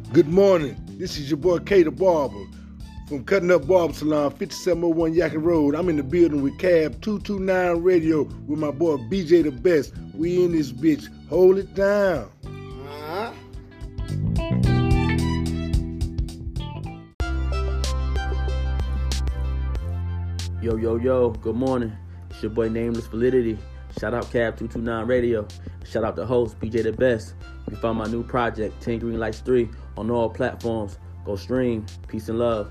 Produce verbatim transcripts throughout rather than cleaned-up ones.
Good morning. This is your boy K the Barber from Cutting Up Barber Salon, fifty-seven oh one Yakin Road. I'm in the building with Cab two two nine Radio with my boy B J the Best. We in this bitch. Hold it down. Uh-huh. Yo, yo, yo, good morning. It's your boy Nameless Validity. Shout out Cab two two nine Radio. Shout out the host, B J the Best. You found my new project, ten Green Lights three, on all platforms. Go stream. Peace and love.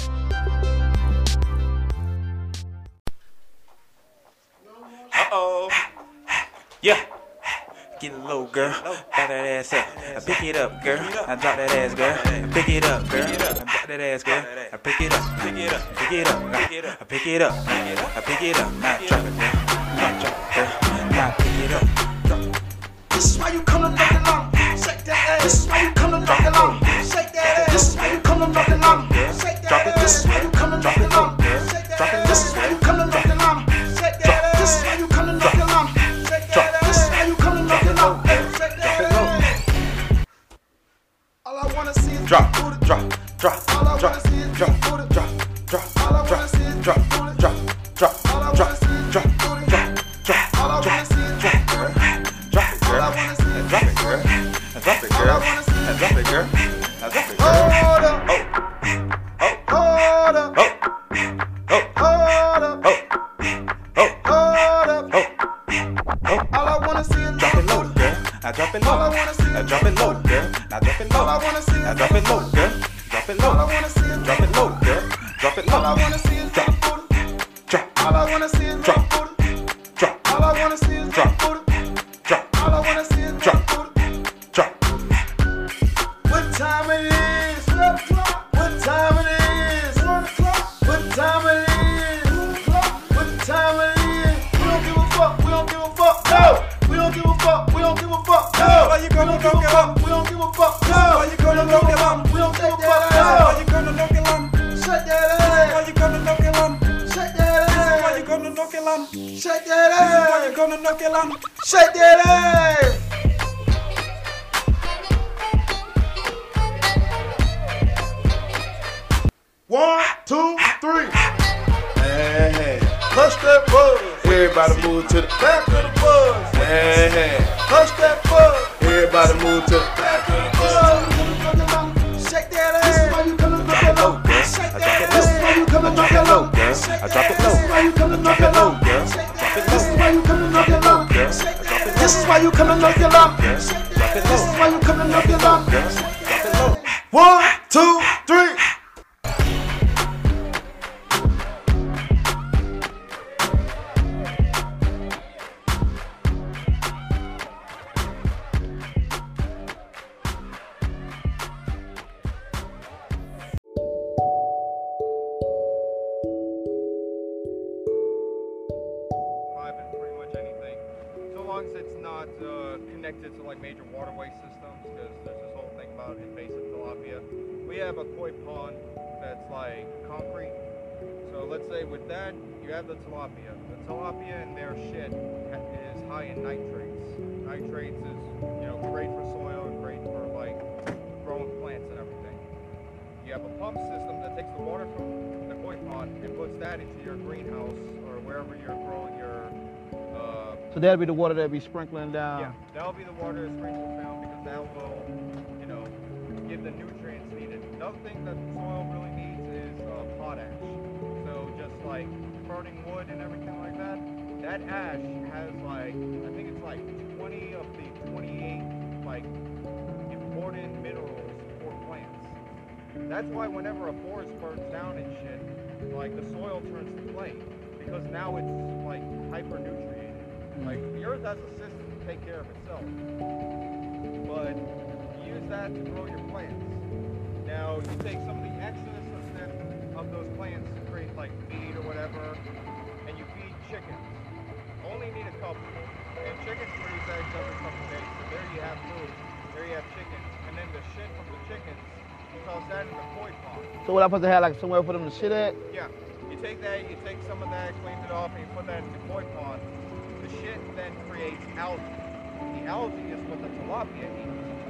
Uh-oh. Yeah. Get it low, girl. Back that ass up. I pick it up, girl. I drop that ass, girl. I pick it up, girl. I drop that ass, girl. I pick it up. Pick it up. Pick it up. I pick it up. I pick it up. Now drop it, girl. Now drop it, girl. Now pick it up. This is why you come to knock it long. Shake that ass. This is why you come to knock it long. Shake that ass. This is why you come to knock it long. Shake that ass. This is why you come to knock it long. Shake that ass. This is why you come to knock it long. Shake that ass. This is why you come to knock it long. Shake that ass. This is why you come to knock it long. Shake that ass. All I wanna see is drop, booty. drop, drop, All I drop, wanna see is drop, booty. drop, drop, All I wanna see is drop, booty. drop, drop, All I drop, wanna see is drop, booty. drop, drop, All I wanna see is drop, booty. drop it, girl. All I wanna see is Drop it, girl. Drop it, girl. Drop it, girl. Drop it, girl. Hold up. Oh, oh, Hold up. oh, oh, Hold up. oh, oh, Hold up. oh, oh. All I wanna see is Drop it low, girl. Now drop it low. All I wanna see is Now drop it low, girl. Now drop it low. All I wanna see is Now drop it low, girl. Drop it low. All I wanna see is Drop it low, girl. Drop it low. All I wanna see is drop, booty. drop, All I wanna see is drop, booty. drop, All I wanna see is drop, booty. drop, All I wanna see is drop, booty. drop. What time it is? What time it is? What time it is? What time it is? We don't give a fuck. We don't give a fuck. No. We don't give a fuck. We don't give a fuck. No. Why you gonna We don't give a fuck. We don't give a fuck. No. Why you gonna knock it on? We don't give a fuck. Why No. you gonna knock it on? Shake that ass. Why you gonna knock it on? Shake that Why ass. you gonna knock it on? Shake that Why you ass. gonna knock it on? Shake that ass. One, two, three. Hey, push that buzz. Everybody move to the back of the buzz. Hey, push that buzz. Everybody move to the back of the buzz. Shake that ass. This is why you come to knock it low. Shake that ass. This is why you come to knock it low. I drop it low. This is why you come to knock it low. This is why you come to knock it low. This is why you come to knock it low. This is why you come to knock it low. One, two, three. Private, pretty much anything, so long as it's not uh, connected to like major waterway systems, because there's this whole thing about invasive tilapia. We have a koi pond that's like concrete, so let's say with that you have the tilapia. The tilapia in their shit is high in nitrates. Nitrates is, you know, great for soil and great for like growing plants and everything. You have a pump system that takes the water from the koi pond and puts that into your greenhouse or wherever you're growing your uh, So that'll be the water that'll be sprinkling down. yeah, that'll be the water that's sprinkled down, because that will, you know, give the nutrients needed. Another thing that the soil really needs is uh, potash. So just like burning wood and everything like that, that ash has like, I think it's like twenty of the twenty-eight like important minerals for plants. That's why whenever a forest burns down and shit, like the soil turns to clay, because now it's like hyper-nutriated. Like the earth has a system to take care of itself, but you use that to grow your plants. Now you take some of the excess of, them, of those plants to create like feed or whatever, and you feed chickens. Only need a couple, and chickens produce eggs every couple days. So there you have food. There you have chickens, and then the shit from the chickens, you toss that in the koi pond. So what I'm supposed to have like somewhere for them to shit at? Yeah, you take that, you take some of that, clean it off, and you put that in the koi pond. The shit then creates algae. The algae is what the tilapia eats.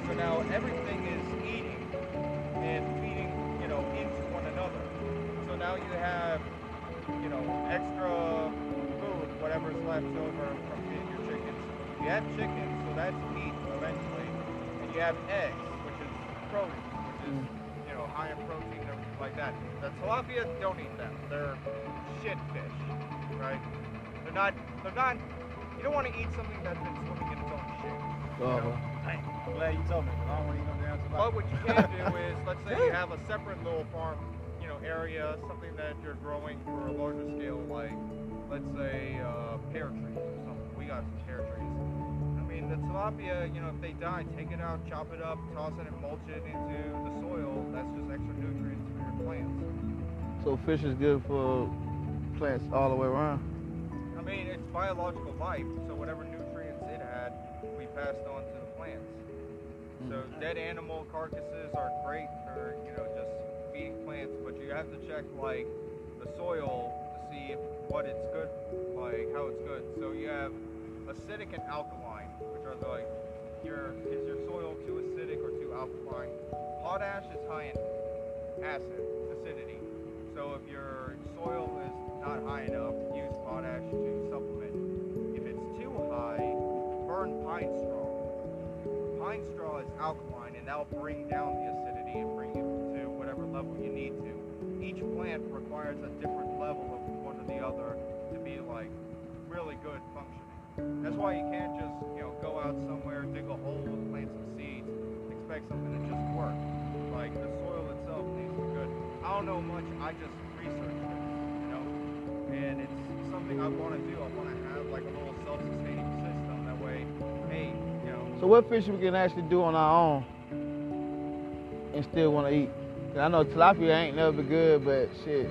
So now everything is eating and feeding, you know, into one another. So now you have, you know, extra food, whatever's left over from feeding your chickens. You have chickens, so that's meat eventually. And you have eggs, which is protein, which is, you know, high in protein and everything like that. The tilapia, don't eat them. They're shit fish, right? They're not, they're not, you don't want to eat something that's been swimming in its own shit. You know? I'm glad you told me, because I don't want to eat no damn tilapia. But what you can do is, let's say you have a separate little farm, you know, area, something that you're growing for a larger scale, like, let's say, uh, pear trees or something. We got some pear trees. I mean, the tilapia, you know, if they die, take it out, chop it up, toss it and mulch it into the soil. That's just extra nutrients for your plants. So fish is good for plants all the way around. I mean, it's biological life, so whatever nutrients it had, we passed on to the plants. So dead animal carcasses are great for, you know, just feeding plants, but you have to check, like, the soil to see if, what it's good, like, how it's good. So you have acidic and alkaline, which are like, your, is your soil too acidic or too alkaline? Potash is high in acid, acidity. So if your soil is not high enough, use potash to supplement. If it's too high, burn pine straw. Pine straw is alkaline, and that'll bring down the acidity and bring it to whatever level you need to. Each plant requires a different level of one or the other to be like really good functioning. That's why you can't just, you know, go out somewhere, dig a hole, plant some seeds, expect something to just work. Like the soil itself needs to be good. I don't know much, I just researched it, you know, and it's something I want to do. I want to have like a little self-sustaining system. That way, hey, you know. So what fish we can actually do on our own and still want to eat? 'Cause I know tilapia ain't never been good, but shit.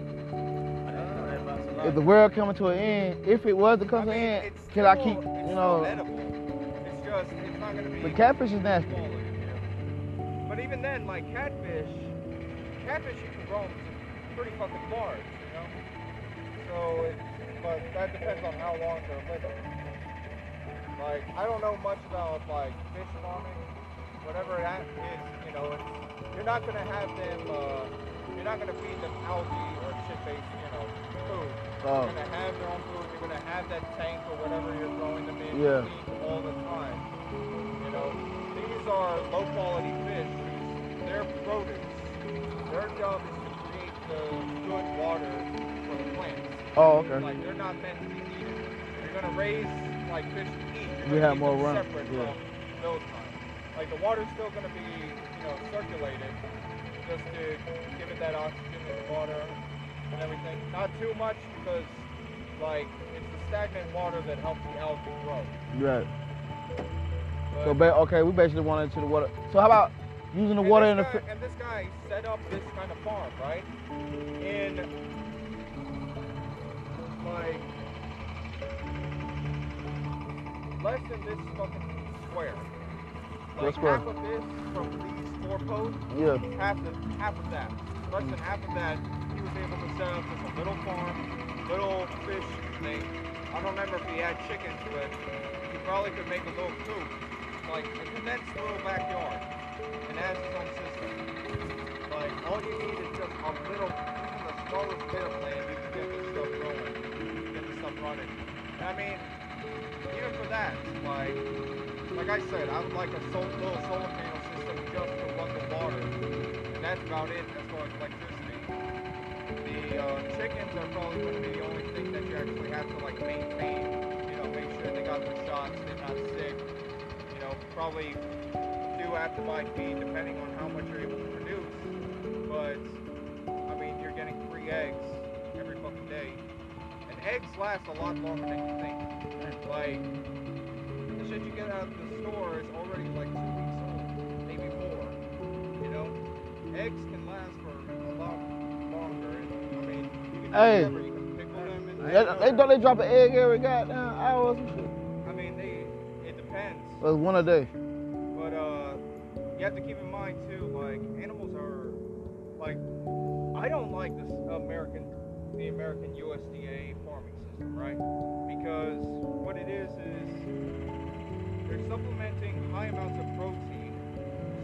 If the world coming to an end, if it was to come I to mean, an end, it's can I still- keep, it's you still know? edible. It's just, it's not going to be. But catfish is nasty. quality, you know. But even then, like catfish, catfish you can grow them pretty fucking large, you know. So, it, but that depends on how long they're living. Like, I don't know much about like fish farming, whatever that is, you know. It's, you're not gonna have them. Uh, you're not gonna feed them algae or shit-based, you know, food. Oh. You're gonna have their own food. You're gonna have that tank or whatever you're throwing them in Yeah. to eat all the time. You know, these are low-quality fish. Whose, their produce, their job is to create the good water for the plants. Oh, okay. Like they're not meant to be eaten. You're gonna raise like fish to eat. We You're gonna have keep more them run- separate yeah. from those times. Like the water's still gonna be, you know, circulated just to give it that oxygen in the water and everything. Not too much because like it's the stagnant water that helps the algae grow. Right. But- So ba- okay, we basically want into the water. So how about using the And water this in the guy, fi- and this guy set up this kind of farm, right? In like less than this fucking square. Like What square? half of this from these four posts, Yeah. half the half of that. Less than half of that, he was able to set up just a little farm, little fish thing. I don't remember if he had chickens, but he probably could make a little coop, like a condensed little backyard, and has his own system. Like all you need is just a little, even the smallest bit of land, you can get this stuff going, get this stuff running. And I mean, even for that, like, like I said, I would like a sol little solar panel system just to run the water, and that's about it as far as electricity. The uh, chickens are probably going to be the only thing that you actually have to like maintain. You know, make sure they got their shots, they're not sick. You know, probably do have to buy feed depending on how much you're able to produce. But I mean, you're getting free eggs every fucking day, and eggs last a lot longer than you think. Like the shit you get out of the store is already like two weeks old, maybe more. You know, eggs can last for a lot longer. And, I mean, you can do Hey. whatever. You can pickle them. And, They, they don't they drop an egg every goddamn hour or some shit? I mean, they. It depends. Well, one a day. But uh, you have to keep in mind too, like animals are, like, I don't like this American, the American U S D A farming system, right? Because what it is is they're supplementing high amounts of protein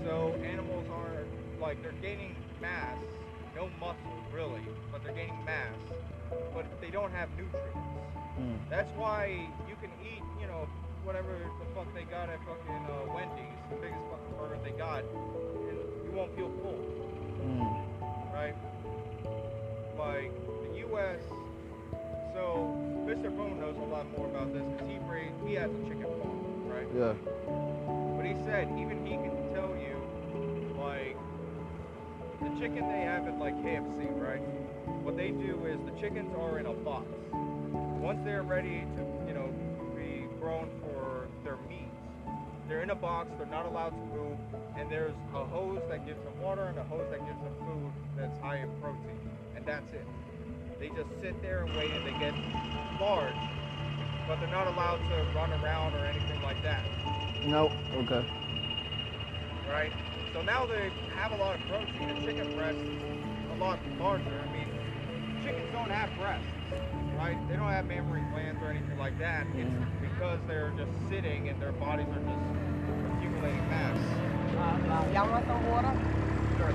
So animals are like they're gaining mass, no muscle really, but they're gaining mass, but they don't have nutrients. Mm. That's why you can eat, you know, whatever the fuck they got at fucking uh, Wendy's, the biggest fucking burger they got, and you won't feel full, Mm. right? Like the U S So Mister Boone knows a lot more about this because he raised, he has a chicken farm, right? Yeah. But he said even he can tell you, like, the chicken they have at like K F C, right? What they do is the chickens are in a box. Once they're ready to, you know, be grown for their meat, they're in a box, they're not allowed to move, and there's a hose that gives them water and a hose that gives them food that's high in protein, and that's it. They just sit there and wait and they get large, but they're not allowed to run around or anything like that, Nope. Okay. right? So now they have a lot of protein, and chicken breast is a lot larger. I mean, chickens don't have breasts, right? They don't have mammary glands or anything like that. It's because they're just sitting and their bodies are just accumulating mass. Uh, uh, y'all want some water? Sure.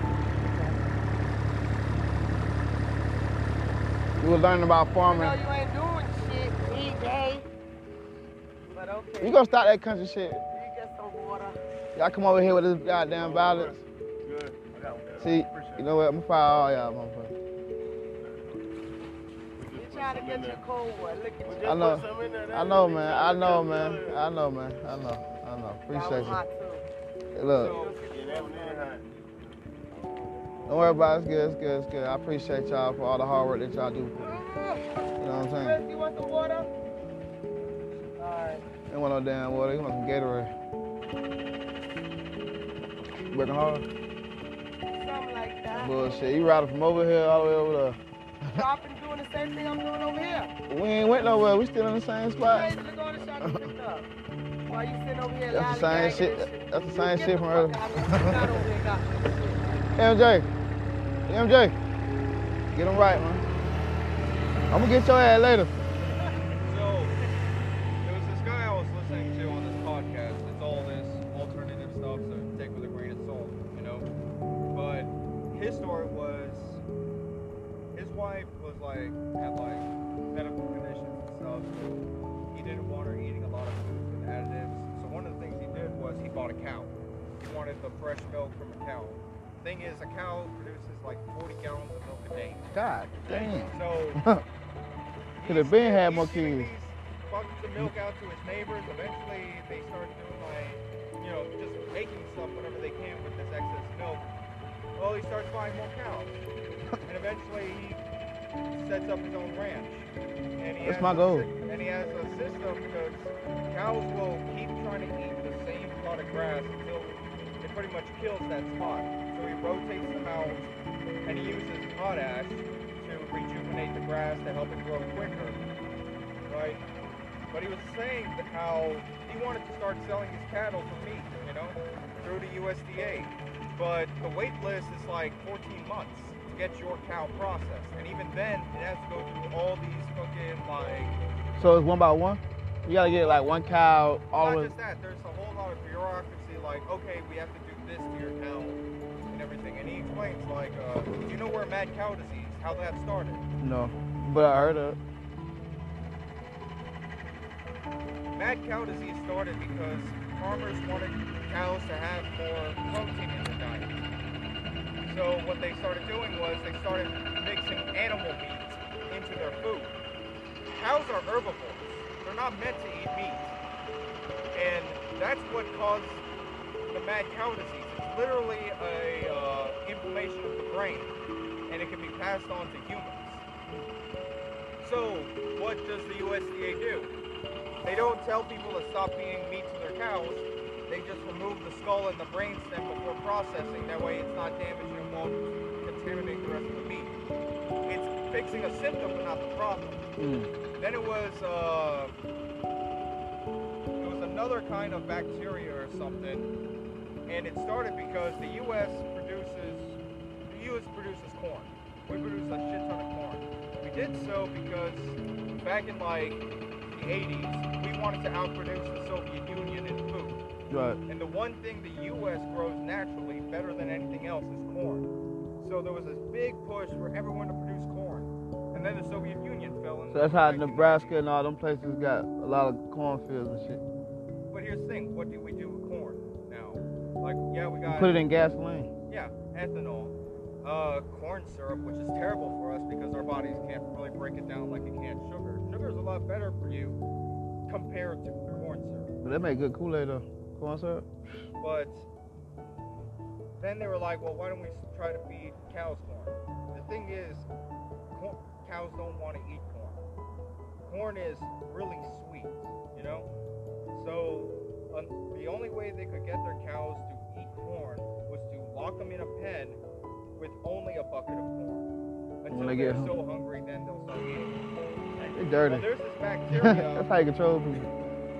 We were learning about I farming. know you ain't doing shit every day. But okay. You gonna stop that country shit? You get some water. Y'all come over here with this goddamn violence. Good. I got one. See, you know what? I'm gonna fire all y'all motherfuckers. You trying to get your cold water. Look at you. I know. I know, man. I know, man. I know, man. I know. I know. That Appreciate was you. hot too. Hey, look, So, don't worry about it. It's good. It's good. It's good. I appreciate y'all for all the hard work that y'all do. You know what I'm saying? Chris, you want some water? Alright. They want no damn water. They want some Gatorade. Working hard. Something like that. Bullshit. You riding from over here all the way over there. Shopping doing the same thing I'm doing over here. We ain't went nowhere. We still in the same spot. Ready to go to the shop and pick up. While you sitting over here That's the lollygagging same shit. and shit. That's the same Get shit the from fuck earlier. out of here. You're not over here got this shit. M J. M J. Get him right, man. I'm gonna get your ass later. so there was this guy I was listening to on this podcast. It's all this alternative stuff, so take with a grain of salt, you know. But his story was his wife was like had like medical conditions and stuff, so he didn't want her eating a lot of foods with additives. So one of the things he did was he bought a cow. He wanted the fresh milk from a cow. Thing is, a cow produces like forty gallons of milk a day. God damn. So Could have been had more he's giving kids. these buckets of milk out to his neighbors. Eventually, they start doing like, you know, just making stuff whenever they can with this excess milk. Well, he starts buying more cows, and eventually he sets up his own ranch. And he That's has my a goal. sy- And he has a system because cows will keep trying to eat the same plot of grass until it pretty much kills that spot. So he rotates the cows, and he uses potash to rejuvenate the grass to help it grow quicker, right? But he was saying that how he wanted to start selling his cattle for meat, you know, through the U S D A. But the wait list is like fourteen months to get your cow processed. And even then, it has to go through all these fucking, like, So it's one by one? You gotta get like one cow all the not way. just that, there's a whole lot of bureaucracy, like, okay, we have to do this to your cow and everything. And he explains, like, uh, do you know where mad cow disease, how that started? No, but I heard of it. Mad cow disease started because farmers wanted cows to have more protein in their diet. So what they started doing was they started mixing animal meat into their food. Cows are herbivores. They're not meant to eat meat. And that's what caused the mad cow disease. It's literally a uh, inflammation of the brain, and it can be passed on to humans. So what does the U S D A do? They don't tell people to stop feeding meat to their cows. They just remove the skull and the brainstem before processing. That way it's not damaged and won't contaminate the rest of the meat. It's fixing a symptom but not the problem. Mm. Then it was uh, it was another kind of bacteria or something, and it started because the U S produces the U S produces corn. We produce a shit ton of corn. We did so because back in like the eighties, we wanted to outproduce the Soviet Union in food. Right. And the one thing the U S grows naturally better than anything else is corn. So there was this big push for everyone to produce corn. And then the Soviet Union fell in. So that's how Nebraska and all them places got a lot of cornfields and shit. But here's the thing, what do we do with corn now? Like, yeah, we got... Put it in gasoline. Yeah, ethanol. Uh, corn syrup, which is terrible for us because our bodies can't really break it down like it can sugar. Sugar is a lot better for you compared to corn syrup. But they make good Kool-Aid though. Corn syrup. But then they were like, well, why don't we try to feed cows corn? The thing is, corn, cows don't want to eat corn. Corn is really sweet, you know? So uh, the only way they could get their cows to eat corn was to lock them in a pen with only a bucket of corn. Until they they're get so hungry, then they'll start eating. They dirty. Well, there's this bacteria. That's how you control people.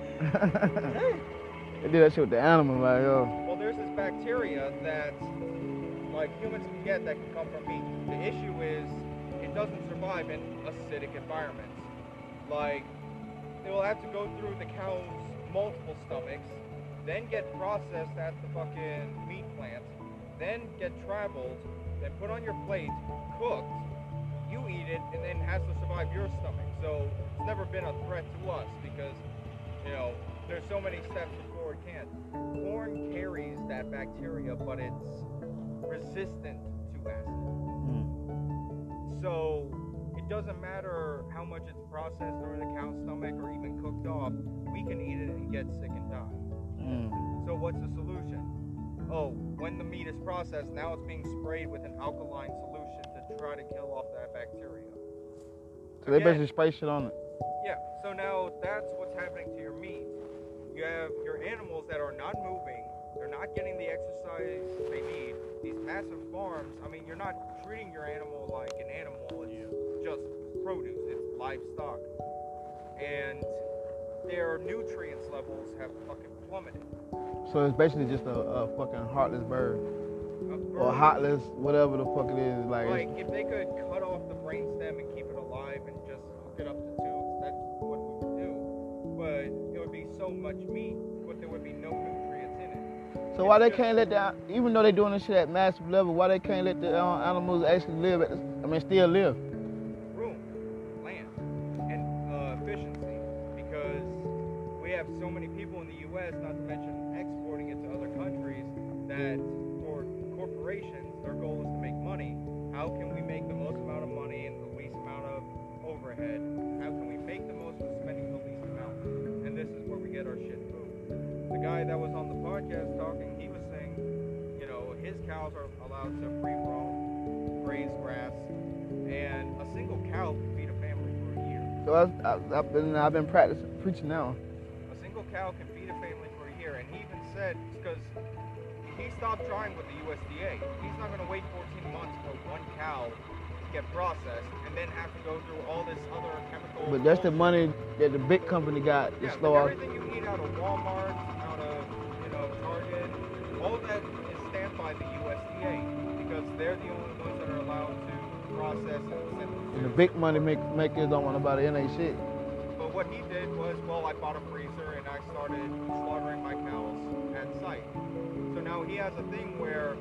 They do that shit with the animals, like, yo. Well, there's this bacteria that, like, humans can get that can come from meat. The issue is, it doesn't survive in acidic environments. Like, it will have to go through the cow's multiple stomachs, then get processed at the fucking meat plant, then get traveled, then put on your plate, cooked, you eat it, and then has to survive your stomach. So it's never been a threat to us because, you know, there's so many steps before it can. Corn carries that bacteria, but it's resistant to acid. Mm. So it doesn't matter how much it's processed or in the cow's stomach or even cooked off, we can eat it and get sick and die. Mm. So what's the solution? Oh, when the meat is processed, now it's being sprayed with an alkaline solution to try to kill off that bacteria. So they Again, basically spray shit on it. yeah, so now that's what's happening to your meat. You have your animals that are not moving, they're not getting the exercise they need. These massive farms, I mean, you're not treating your animal like an animal, it's just produce, it's livestock. And their nutrients levels have fucking plummeted. So it's basically just a, a fucking heartless bird. A bird- Or heartless, whatever the fuck it is. Like, Like, it's, if they could cut off the brainstem and keep it alive and just hook it up to tubes, that's what we would do. But it would be so much meat, but there would be no nutrients in it. so why they can't let the, even though they doing this shit at massive level, why they can't let the uh, animals actually live at, the, I mean, still live? Room, land, and uh, efficiency, because we have so many people in the U S, not to mention exporting it to other countries, that for corporations, their goal is to make money. How can we make the most amount of money and the least amount of overhead? How can we make the most with spending the least amount? And this is where we get our shit moved. The guy that was on the podcast talking, he was saying, you know, his cows are allowed to free roam, graze grass, and a single cow can feed a family for a year. So I, I, I've been I've been practicing preaching now. A single cow can feed a family for a year, and he even said, because he stopped trying with the U S D A. He's not going to wait fourteen months for one cow to get processed and then have to go through all this other chemical. But that's the bullshit. money that the big company got to Yeah, slow but off. everything you eat out of Walmart, out of, you know, Target, all that is stamped by the U S D A because they're the only ones that are allowed to process and send them And the to. big money make, makers don't want nobody in their shit. But what he did was, well, I bought a freezer and I started slaughtering my cows at site. So now he has a thing where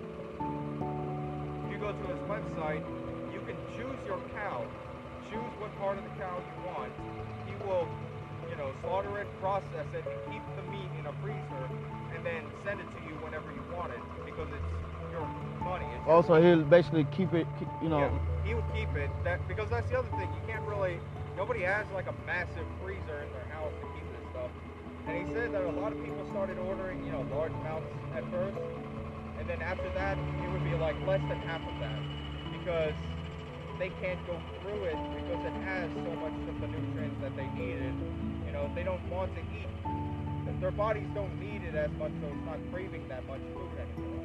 if you go to his website, you can choose your cow, choose what part of the cow you want. He will, you know, slaughter it, process it, and keep the meat in a freezer, and then send it to you whenever you want it because it's your money. It's your Also, he'll basically keep it, keep, you know. yeah, he would keep it. That because that's the other thing. You can't really. Nobody has like a massive freezer in their house to keep this stuff. And he said that a lot of people started ordering, you know, large amounts at first, and then after that, it would be like less than half of that because they can't go through it because it has so much of the nutrients that they needed. You know, they don't want to eat. Their bodies don't need it as much, so it's not craving that much food anymore.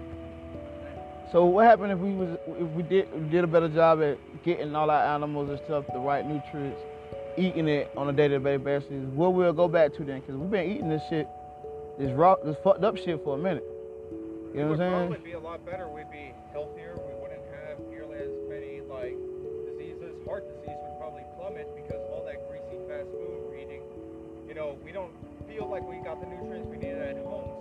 So what happened if we was if we did we did a better job at getting all our animals and stuff the right nutrients, eating it on a day-to-day basis? What we'll go back to then? Because we've been eating this shit, this rock, this fucked up shit for a minute. You know It would what I'm saying? probably be a lot better. We'd be healthier. We wouldn't have nearly as many like diseases. Heart disease would probably plummet because all that greasy fast food we're eating. You know, we don't feel like we got the nutrients we needed at home, so we're just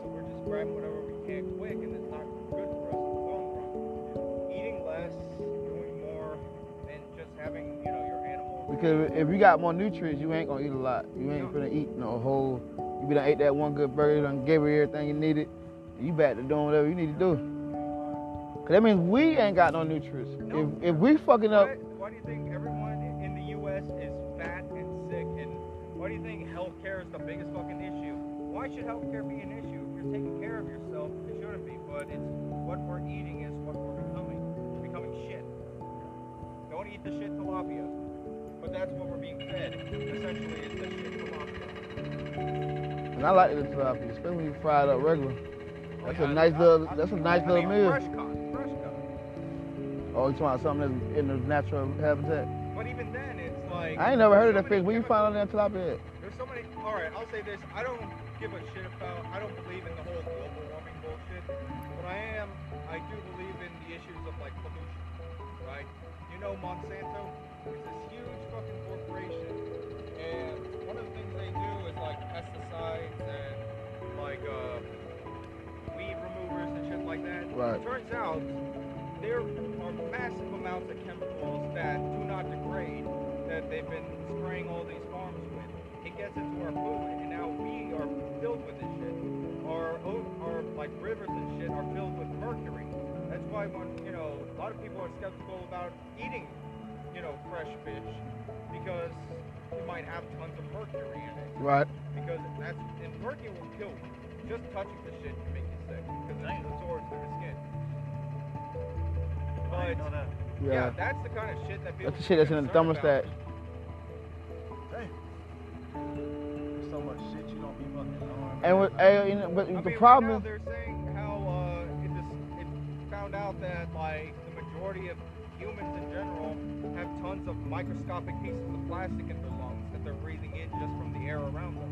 grab whatever we can quick, and it's not good for us in the long run. Eating less, doing more, and just having, you know, your animals. Because if you got more nutrients, you ain't gonna eat a lot. You ain't No. finna eat no whole. You be done ate that one good burger, done gave her everything you needed. You back to doing whatever you need to do. Cause that means we ain't got no nutrients. No. If if we fucking up, Why, why do you think everyone in the U S is fat and sick? And why do you think healthcare is the biggest fucking issue? Why should healthcare be an issue? If you're taking care of yourself, it shouldn't be. But it's what we're eating is what we're becoming. We're becoming shit. Don't eat the shit tilapia. But that's what we're being fed. Essentially, it's the shit tilapia. and I like the tilapia, especially when you fry it up regular. That's a Yeah, nice I- little. I- That's a nice I little mean, meal. Fresh cut, fresh cut. Oh, you talking about something that's in the natural habitat? But even then, it's like. I ain't never heard of there's that so fish. many Where you chemicals- find on that tilapia at? There's so many. All right, I'll say this. I don't give a shit about. I don't believe in the whole global warming bullshit. But I am. I do believe in the issues of like pollution, right? You know, Monsanto is this huge fucking corporation, and one of the things they do is like pesticides and like uh, weed removers and shit like that. Right. It turns out there are massive amounts of chemicals that do not degrade that they've been spraying all these farms with. It gets into our food, and now we are filled with this shit. Our, o- our like rivers and shit are filled with mercury. That's why when, you know, a lot of people are skeptical about eating, you know, fresh fish because you might have tons of mercury in it. Right. Because that's, and mercury will kill you. Just touching the shit can make you sick because it absorbs through the skin. But Yeah. yeah, that's the kind of shit that people That's the shit that's in the concerned about. thermostat. There's so much shit you don't be fucking on. And with, hey, you know, but I the mean, right problem now is, they're saying how uh, it just it found out that like the majority of humans in general have tons of microscopic pieces of plastic in their lungs that they're breathing in just from the air around them,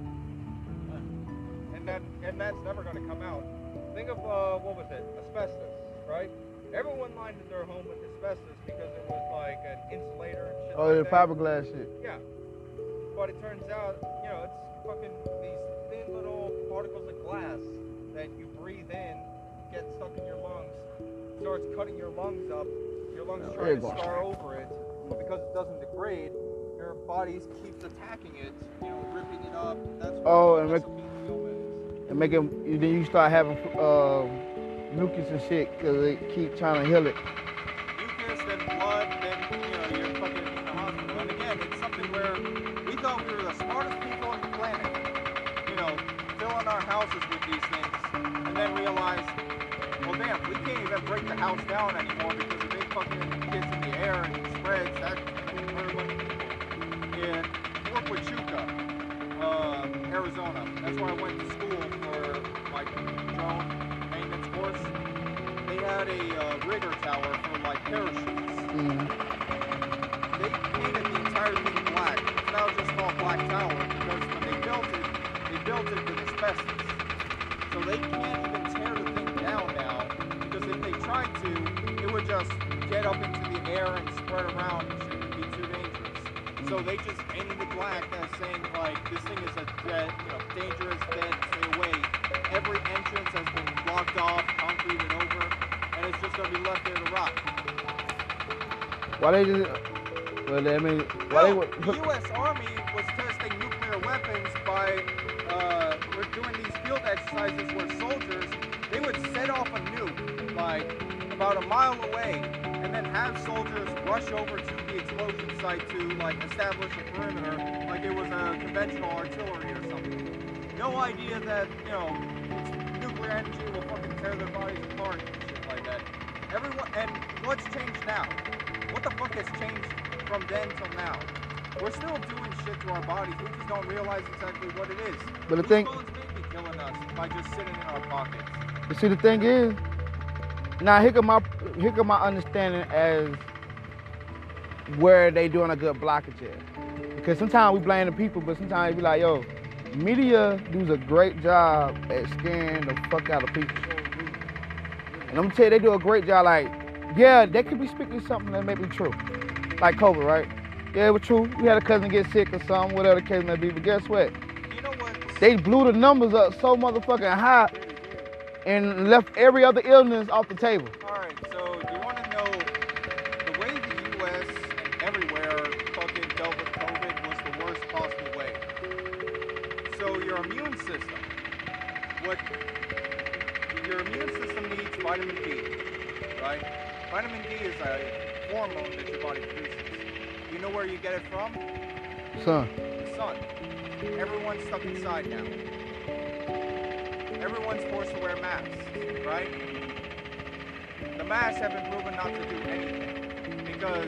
and that and that's never going to come out. Think of uh, what was it, asbestos, right? Everyone lined their home with asbestos because it was like an insulator and shit oh, like the that. fiberglass shit. Yeah. But it turns out, you know, it's fucking these thin little particles of glass that you breathe in, get stuck in your lungs, starts cutting your lungs up. Your lungs Oh, try there to you go. scar over it, but because it doesn't degrade, your body keeps attacking it, you know, ripping it up. That's what, Oh, and that's make- what mesothelioma is. And make them, then you start having uh, mucus and shit because they keep trying to heal it. Mucus, then blood, then, you know, you're fucking in the hospital. And again, it's something where we thought we were the smartest people on the planet, you know, filling our houses with these things, and then realized, well, damn, we can't even break the house down anymore because if it fucking gets in the air and spreads, that can hurt a bunch of people. In Fort Huachuca, uh, Arizona, that's where I went to school for my drone maintenance course. They had a uh, rigger tower for like parachutes. Mm. They painted the entire thing black. It's now just called Black Tower because when they built it, they built it with asbestos. So they can't even tear the thing down now because if they tried to, it would just get up into the air and spread around and shit would be too dangerous. So they just painted it black as saying like this thing is a dead, you know, dangerous, dead, stay away. Every entrance has been blocked off, concreted over, and it's just gonna be left there to rot. Why they just, well, I mean, why they No, would the put, U S Army was testing nuclear weapons by uh, we're doing these field exercises where soldiers, they would set off a nuke like about a mile away and then have soldiers rush over to the explosion site to like establish a perimeter like it was a conventional artillery or something. No idea that, you know, nuclear energy will fucking tear their bodies apart and shit like that. Everyone, and what's changed now? What the fuck has changed from then till now? We're still doing shit to our bodies. We just don't realize exactly what it is. But the Whose thing- bullets may be killing us by just sitting in our pockets. you see the thing is, now here come my, here come my understanding as where they doing a good blockage at. Because sometimes we blame the people, but sometimes we be like, yo, media does a great job at scaring the fuck out of people. And I'm gonna tell you, they do a great job. Like, yeah, they could be speaking something that may be true. Like COVID, right? Yeah, it was true. We had a cousin get sick or something, whatever the case may be. But guess what? You know what? They blew the numbers up so motherfucking high. and left every other illness off the table. All right, so you want to know the way the U S and everywhere fucking dealt with COVID was the worst possible way. So your immune system, what your immune system needs vitamin D, right? Vitamin D is a hormone that your body produces. You know where you get it from? Son. The sun. Everyone's stuck inside now. Everyone's forced to wear masks, right? The masks have been proven not to do anything because,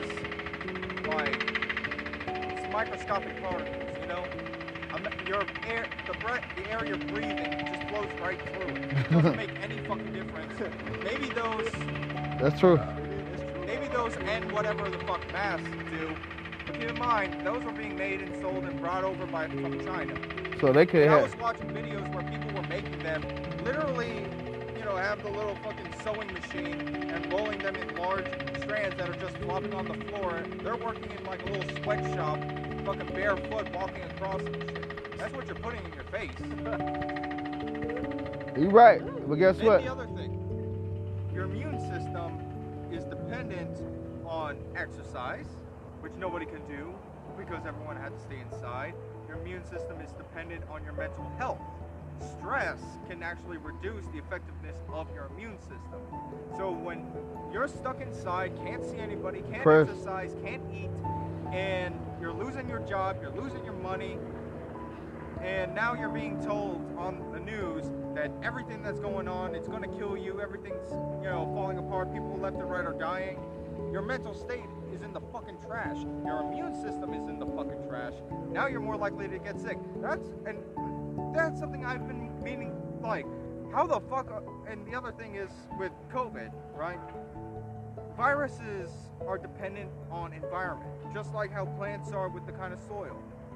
like, it's microscopic particles, you know? Um, your air, the breath, the air you're breathing just flows right through it. It doesn't make any fucking difference. Maybe those, That's true. maybe those and whatever the fuck masks do. But keep in mind, those were being made and sold and brought over by from China. So they could And I was have. watching videos where people were making them, literally, you know, have the little fucking sewing machine and rolling them in large strands that are just flopping on the floor. They're working in like a little sweatshop, fucking barefoot, walking across and shit. That's what you're putting in your face. You're right, but guess Then what? the other thing, your immune system is dependent on exercise, which nobody can do because everyone had to stay inside. Your immune system is dependent on your mental health. Stress can actually reduce the effectiveness of your immune system. So when you're stuck inside, can't see anybody, can't Chris. exercise, can't eat, and you're losing your job, you're losing your money, and now you're being told on the news that everything that's going on, it's going to kill you, everything's, you know, falling apart, people left and right are dying. Your mental state is in the fucking trash. Your immune system is in the fucking trash. Now you're more likely to get sick. That's and that's something I've been meaning, like, how the fuck, are, and the other thing is with COVID, right? Viruses are dependent on environment, just like how plants are with the kind of soil.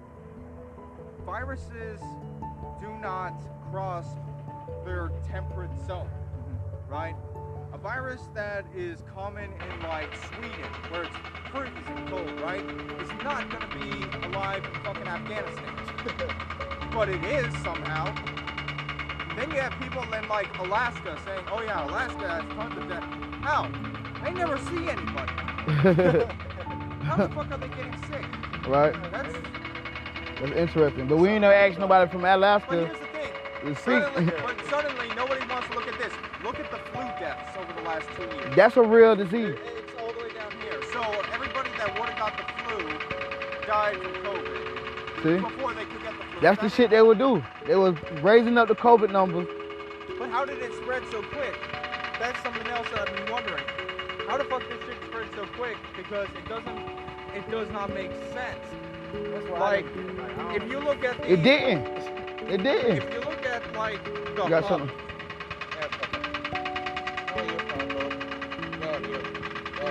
Viruses do not cross their temperate zone, right? A virus that is common in like Sweden, where it's freezing cold, right? Is not gonna be alive in fucking Afghanistan. But it is somehow. Then you have people in like Alaska saying, oh yeah, Alaska has tons of death. How? They never see anybody. How the fuck are they getting sick? Right. That's, That's interesting. But we ain't never asked nobody from but Alaska here's the thing. to Suddenly, see. but suddenly nobody wants to look at this. Look at the flu deaths over the last two years. That's a real disease. It's all the way down here. So everybody that would have got the flu died from COVID See? before they could get the flu. That's the shit they would do. They was raising up the COVID numbers. But how did it spread so quick? That's something else that I've been wondering. How the fuck did shit spread so quick? Because it doesn't, it does not make sense. That's why Like, I don't, like, I don't if you look at the, It didn't. It didn't. if you look at like the You got hub- something? Yeah, okay. Where you from, bro? Go here. Go.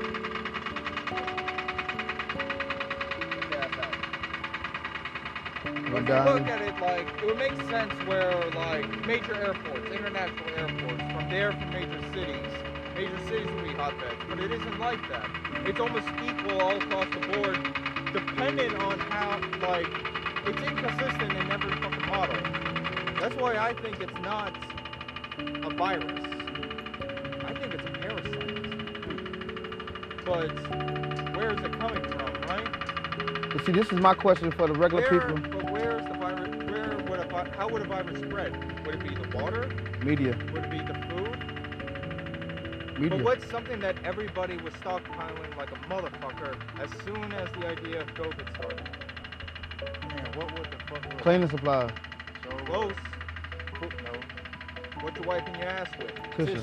Yeah, that. Go If you down. look at it, like, it would make sense where, like, major airports, international airports, from there from major cities, major cities would be hotbeds, but it isn't like that. It's almost equal all across the board, dependent on how, like, it's inconsistent in every fucking model. That's why I think it's not a virus. I think it's a parasite. But where is it coming from, right? But see, this is my question for the regular Where, people. but where is the virus? Where would a vi- how would a virus spread? Would it be the water? Media. Would it be the food? But Media. what's something that everybody was stockpiling like a motherfucker as soon as the idea of COVID started? Man, what would the fuck was Cleaning supplies. so Close. no. What you wiping your ass with? Tissue.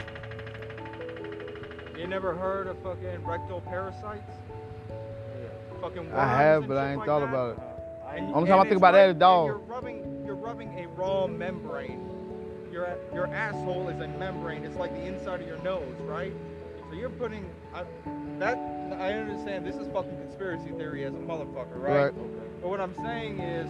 You never heard of fucking rectal parasites? Fucking worms I have, and but I shit ain't like thought that? about it. And, Only time I and think it's about that right- is dog. You're rubbing, you're rubbing a raw membrane. Your your asshole is a membrane. It's like the inside of your nose, right? So you're putting I, that. I understand this is fucking conspiracy theory as a motherfucker, right? Right. But what I'm saying is,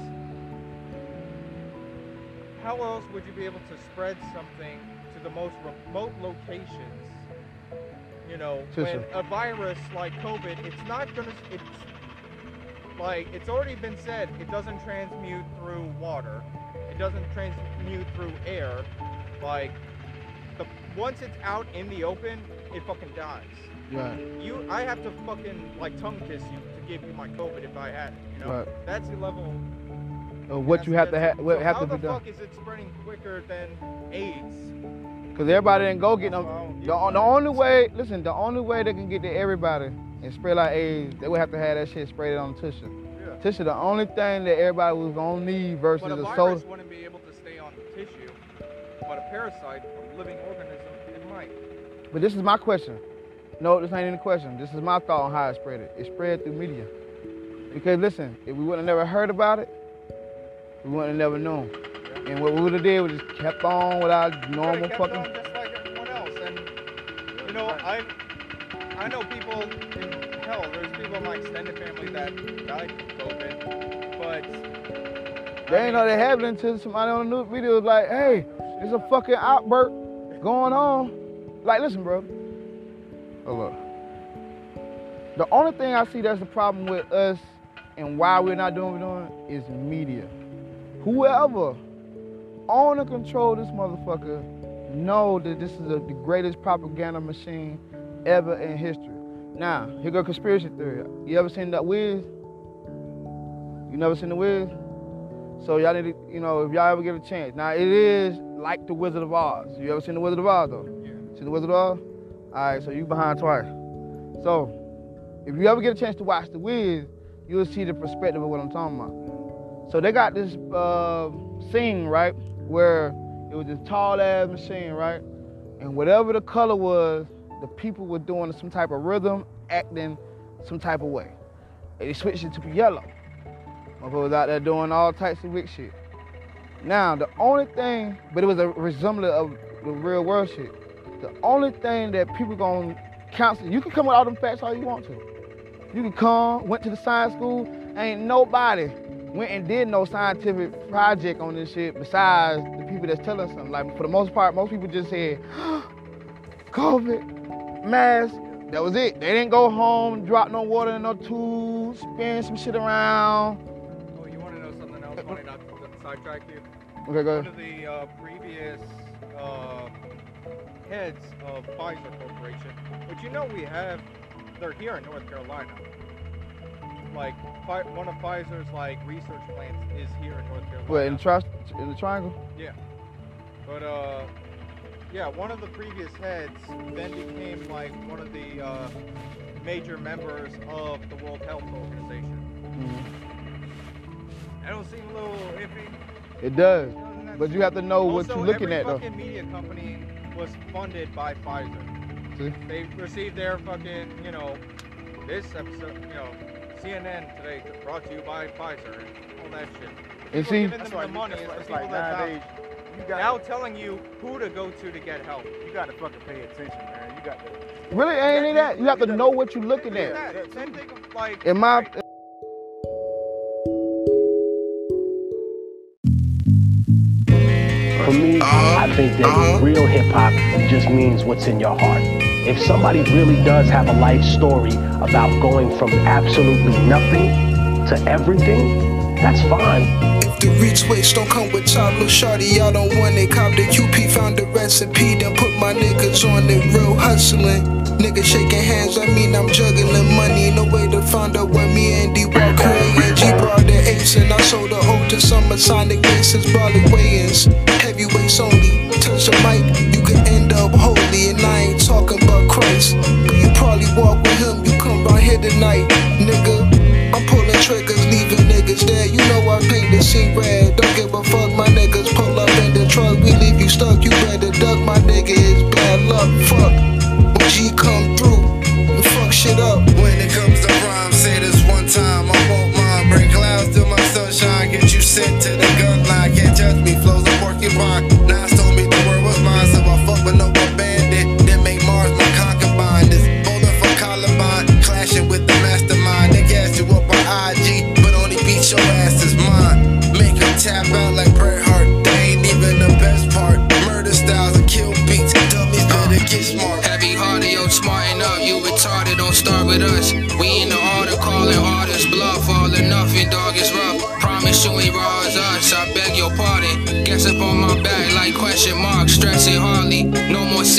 how else would you be able to spread something to the most remote locations? You know, when Tissue. a virus like COVID, it's not gonna. It's like it's already been said. It doesn't transmute through water. It doesn't transmute through air. Like the once it's out in the open, it fucking dies. Right. You, I have to fucking like tongue kiss you to give you my COVID if I had it. You know, Right. that's the level. Of what you have to have, what So have how to the be done. fuck is it spreading quicker than AIDS? Because everybody didn't go get them. The, the only way, listen, the only way they can get to everybody and spread like AIDS, they would have to have that shit sprayed on tissue. Yeah. Tissue, the only thing that everybody was gonna need versus But a a virus soda. wouldn't be able to stay on the tissue, but a parasite, a living organism, it might. But this is my question. No, this ain't any question. This is my thought on how it spread it. It spread through media. Because listen, if we would have never heard about it, we wouldn't have never known. And what we would have did was just kept on with our normal kept fucking. on just like everyone else. And you know, I I know people in hell. There's people in my extended family that died from COVID, but They ain't know they have it until somebody on the news video was like, hey, there's a fucking outbreak going on. Like, listen, bro. Oh, look. The only thing I see that's the problem with us and why we're not doing what we're doing is media. Whoever own and control this motherfucker know that this is a, the greatest propaganda machine ever in history. Now, here go conspiracy theory. You ever seen that Wiz? You never seen the Wiz? So y'all need to, you know, if y'all ever get a chance. Now, it is like the Wizard of Oz. You ever seen the Wizard of Oz, though? Yeah. Seen the Wizard of Oz? All right, so you behind twice. So, if you ever get a chance to watch the Wiz, you'll see the perspective of what I'm talking about. So they got this uh, scene, right, where it was this tall-ass machine, right? And whatever the color was, the people were doing some type of rhythm, acting some type of way. And they switched it to yellow. Motherfucker was out there doing all types of wick shit. Now, the only thing, but it was a resemblance of the real world shit. The only thing that people gonna counsel, you can come with all them facts all you want to. You can come, went to the science school, ain't nobody went and did no scientific project on this shit besides the people that's telling something. Like, for the most part, most people just said, COVID, mask, that was it. They didn't go home, drop no water in no tubes, spin some shit around. Oh, you want to know something else funny? Not to sidetrack you. Okay, go One ahead. of the uh, previous uh, heads of Pfizer Corporation, which you know we have, they're here in North Carolina. Like, Fi- one of Pfizer's like research plants is here in North Carolina. What, in the, tri- in the triangle? Yeah. But, uh, yeah, one of the previous heads then became, like, one of the uh, major members of the World Health Organization. Mm-hmm. That don't seem a little iffy. It does. Doesn't that But you seem- have to know what Also, you're looking every at, though. fucking media company was funded by Pfizer. See? They received their fucking, you know, this episode, you know, C N N today brought to you by Pfizer and all that shit. The And people see- giving That's them why the you- money that's is why the it's people like that nowadays, you got now telling you who to go to to get help. you got to fucking pay attention, man. You got to. Really, ain't it that? You have to know what you're looking Same at. thing that- Same thing of, like, In my, For me, I think that real hip hop just means what's in your heart. If somebody really does have a life story about going from absolutely nothing to everything, that's fine. If the reach waste don't come with top, little shorty, I don't want it. Cop the Q P, found the recipe, then put my niggas on it, real hustling. Niggas shaking hands, I mean I'm juggling money. No way to find out where me and D Walk creating. G brought the apes and I sold the hoe to some Masonic bases, barley weigh-ins. Heavyweights only, touch the mic, you can end up holy. And I ain't talking about Christ, but you probably walk with him, you come right here tonight, nigga. I'm pulling triggers, leaving niggas there. You know I paint the scene red. Don't give a fuck, my niggas pull up in the truck. We leave you stuck, you better duck, my nigga. It's bad luck, fuck. When G come through, we fuck shit up. When it comes to rhyme, say this one time, I won't mind. Bring clouds to my sunshine, get you sent to the gun line. Can't touch me, flows a porcupine. Nas told me the word was mine, so I fuck with no bandit. Then make Mars my concubine. This bowling for Columbine, clashing with the mastermind. They gas you up on I G, but only beat your ass is mine. Make them tap out like Bret Hart. They ain't even the best part. Murder styles and kill beats. Dummies better get smart. Heavy hearted, yo, smarten up. You retarded, don't start with us. We in the order, calling artists bluff. All or nothing, dog, is rough. Promise you ain't raw as us. I beg your pardon. Guess up on my back like question mark.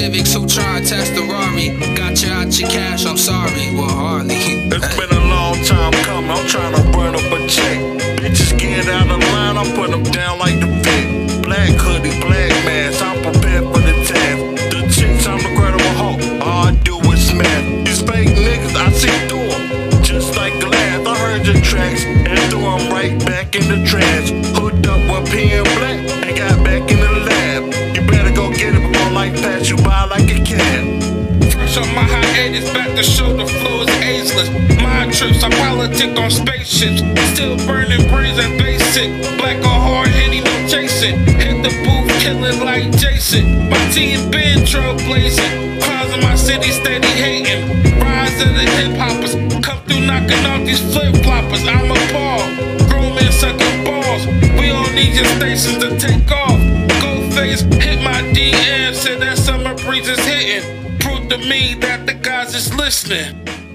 civics who try to test the Rari. Got you out your cash, I'm sorry, well hardly. It's been a long time coming, I'm trying to burn up a check. Bitches get out of line, I put them down like the Vic. Black hoodie, black mask, I'm prepared for the task. The chicks, I'm the credible hoe, all I do is smash. These fake niggas, I see through them, just like glass. I heard your tracks and threw them right back in the trash. Hooked up with P and Black and got back in the lab. You better go get it before life pass you by like a cat. Fresh on my hiatus, back to show the flow is ageless. My trips, I politic on spaceships. Still burning brains and basic. Black or hard, any no chasing. Hit the booth, killing like Jason. My team been trailblazing. Clouds in my city, steady hating. Rise of the hip hoppers. Come through knocking off these flip floppers. I'm a ball. Grown men sucking balls. We don't need your stations to take off. Go face, hit my D M. Said that summer breeze is hitting. Prove to me that the guys is listening.